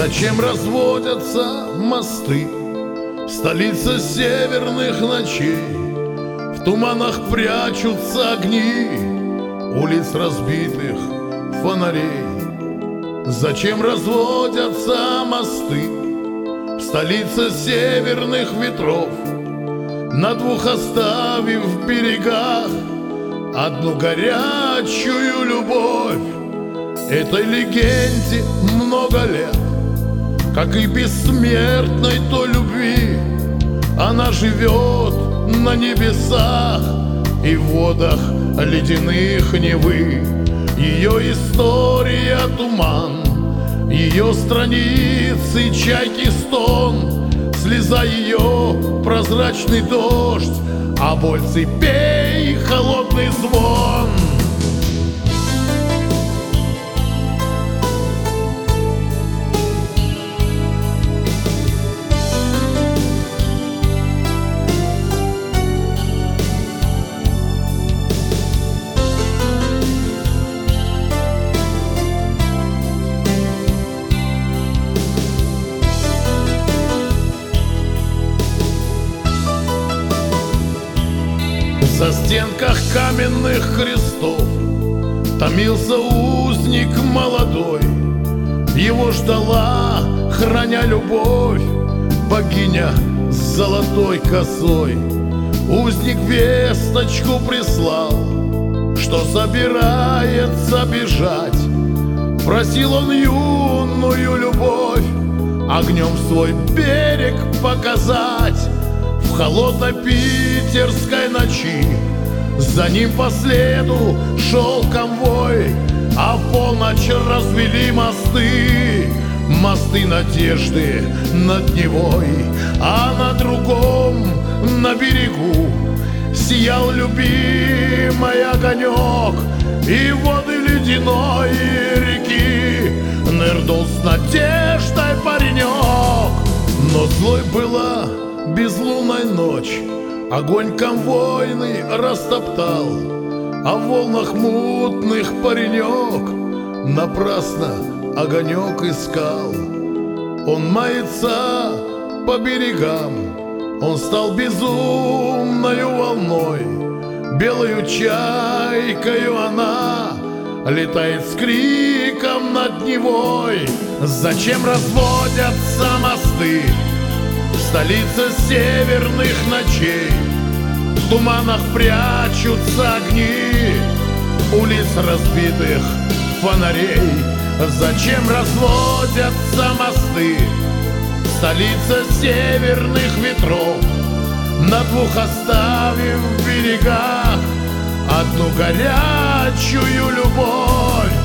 Зачем разводятся мосты в столице северных ночей? В туманах прячутся огни улиц разбитых фонарей. Зачем разводятся мосты в столице северных ветров, на двух оставив в берегах одну горячую любовь? Этой легенде много лет, как и бессмертной той любви. Она живет на небесах и в водах ледяных Невы. Ее история — туман, ее страницы — чайки стон, слеза ее — прозрачный дождь, а боль цепей — холодный звон. За стенках каменных крестов томился узник молодой. Его ждала, храня любовь, богиня с золотой косой. Узник весточку прислал, что собирается бежать. Просил он юную любовь огнем свой берег показать. В холодной питерской ночи за ним по следу шел конвой, а в полночь развели мосты, мосты надежды над Невой. А на другом, на берегу, сиял любимый огонек, и в воды ледяной реки нырнул с надеждой паренек. Но злой была безлунная ночь, огонь конвойный растоптал, а в волнах мутных паренек напрасно огонек искал. Он мается по берегам, он стал безумною волной, белою чайкою она летает с криком над Невой. Зачем разводятся мосты в столице северных ночей? В туманах прячутся огни улиц разбитых фонарей. Зачем разводятся мосты в столице северных ветров, на двух оставив в берегах одну горячую любовь?